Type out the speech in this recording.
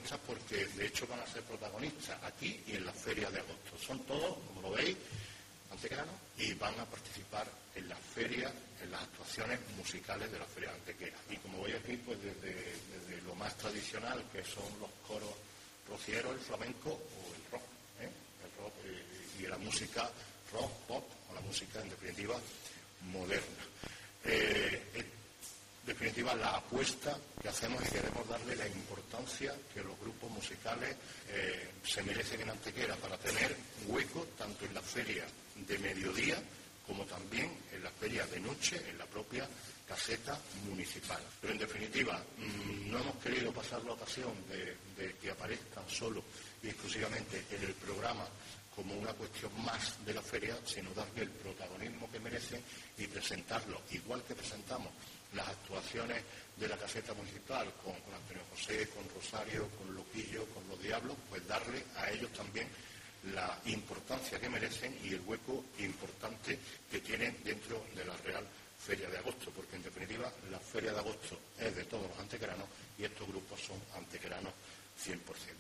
protagonistas porque de hecho van a ser protagonistas aquí y en la Feria de Agosto. Son todos, como lo veis, antequeranos y van a participar en las ferias, en las actuaciones musicales de la Feria de Antequera. Y como veis aquí, pues desde lo más tradicional, que son los coros rocieros, el flamenco o el rock, el rock y la música rock, pop, o la música, en definitiva, moderna. En definitiva, la apuesta que hacemos y queremos darle la importancia que los grupos musicales se merecen en Antequera para tener hueco tanto en la feria de mediodía como también en la feria de noche, en la propia caseta municipal. Pero en definitiva, no hemos querido pasar la ocasión de que aparezcan solo y exclusivamente en el programa como una cuestión más de la feria, sino darle el protagonismo que merecen y presentarlo, igual que presentamos las actuaciones de la caseta municipal con Antonio José, con Rosario, con Loquillo, con Los Diablos, pues darle a ellos también la importancia que merecen y el hueco importante que tienen dentro de la Real Feria de Agosto, porque en definitiva la Feria de Agosto es de todos los antequeranos y estos grupos son antequeranos 100%.